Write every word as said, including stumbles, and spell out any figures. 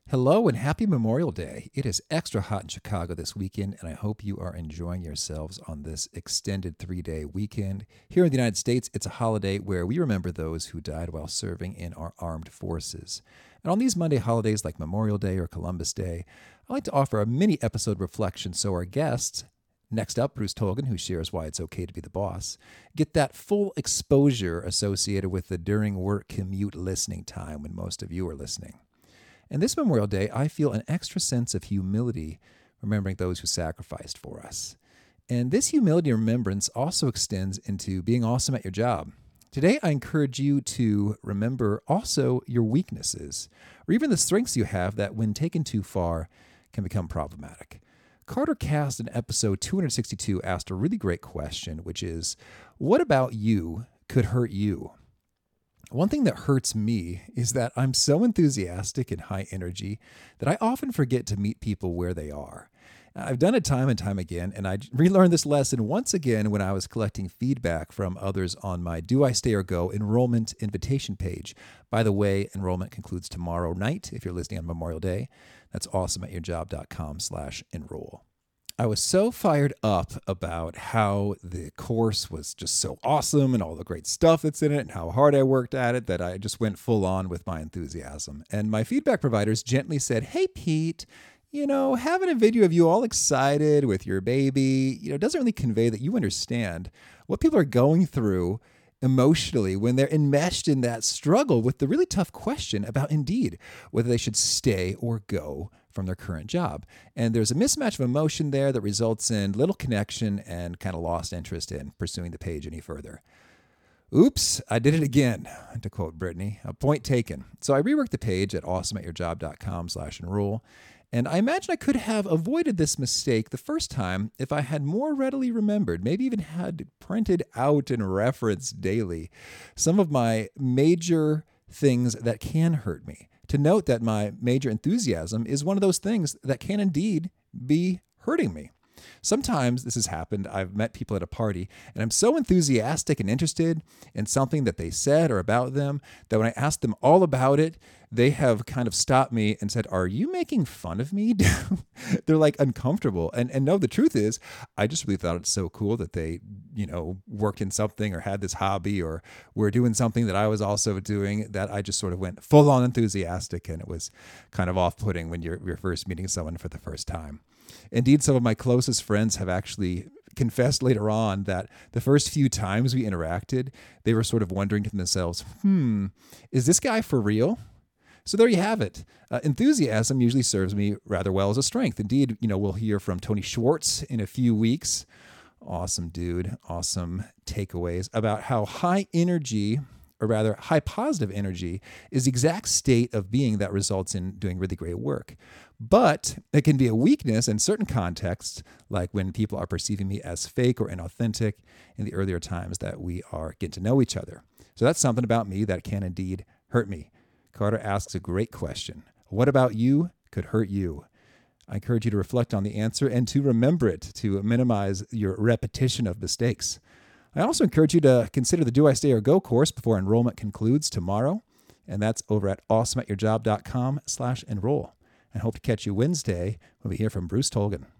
Hello and happy Memorial Day. It is extra hot in Chicago this weekend, and I hope you are enjoying yourselves on this extended three-day weekend. Here in the United States, it's a holiday where we remember those who died while serving in our armed forces. And on these Monday holidays like Memorial Day or Columbus Day, I like to offer a mini episode reflection so our guests, next up, Bruce Tolgan, who shares why it's okay to be the boss, get that full exposure associated with the during work commute listening time when most of you are listening. And this Memorial Day, I feel an extra sense of humility remembering those who sacrificed for us. And this humility and remembrance also extends into being awesome at your job. Today, I encourage you to remember also your weaknesses, or even the strengths you have that, when taken too far, can become problematic. Carter Cast in episode two hundred sixty-two asked a really great question, which is, what about you could hurt you? One thing that hurts me is that I'm so enthusiastic and high energy that I often forget to meet people where they are. I've done it time and time again, and I relearned this lesson once again when I was collecting feedback from others on my Do I Stay or Go enrollment invitation page. By the way, enrollment concludes tomorrow night if you're listening on Memorial Day. That's awesomeatyourjob.com slash enroll. I was so fired up about how the course was just so awesome and all the great stuff that's in it and how hard I worked at it that I just went full on with my enthusiasm. And my feedback providers gently said, "Hey, Pete, you know, having a video of you all excited with your baby, you know, doesn't really convey that you understand what people are going through emotionally when they're enmeshed in that struggle with the really tough question about, indeed, whether they should stay or go from their current job. And there's a mismatch of emotion there that results in little connection and kind of lost interest in pursuing the page any further." Oops, I did it again, to quote Brittany. A point taken. So I reworked the page at awesomeatyourjob.com slash enroll. And I imagine I could have avoided this mistake the first time if I had more readily remembered, maybe even had printed out and referenced daily, some of my major things that can hurt me. To note that my major enthusiasm is one of those things that can indeed be hurting me. Sometimes this has happened. I've met people at a party, and I'm so enthusiastic and interested in something that they said or about them that when I ask them all about it, they have kind of stopped me and said, "Are you making fun of me?" They're like uncomfortable. And and no, the truth is, I just really thought it's so cool that they, you know, worked in something or had this hobby or were doing something that I was also doing, that I just sort of went full on enthusiastic, and it was kind of off-putting when you're, you're first meeting someone for the first time. Indeed, some of my closest friends have actually confessed later on that the first few times we interacted, they were sort of wondering to themselves, hmm, is this guy for real? So there you have it. Uh, enthusiasm usually serves me rather well as a strength. Indeed, you know, we'll hear from Tony Schwartz in a few weeks. Awesome dude, awesome takeaways about how high energy, or rather high positive energy, is the exact state of being that results in doing really great work. But it can be a weakness in certain contexts, like when people are perceiving me as fake or inauthentic in the earlier times that we are getting to know each other. So that's something about me that can indeed hurt me. Carter asks a great question. What about you could hurt you? I encourage you to reflect on the answer and to remember it, to minimize your repetition of mistakes. I also encourage you to consider the Do I Stay or Go course before enrollment concludes tomorrow, and that's over at awesomeatyourjob.com slash enroll. And hope to catch you Wednesday when we hear from Bruce Tolgan.